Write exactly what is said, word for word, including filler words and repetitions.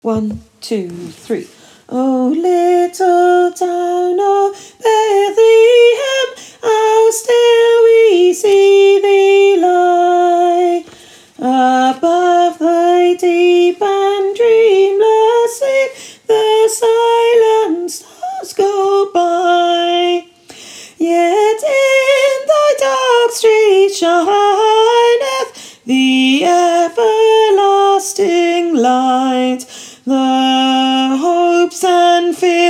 One, two, three. Oh, little town of Bethlehem, how still we see thee lie. Above thy deep and dreamless sleep, the silent stars go by. Yet in thy dark street shineth the everlasting light. The hopes and fears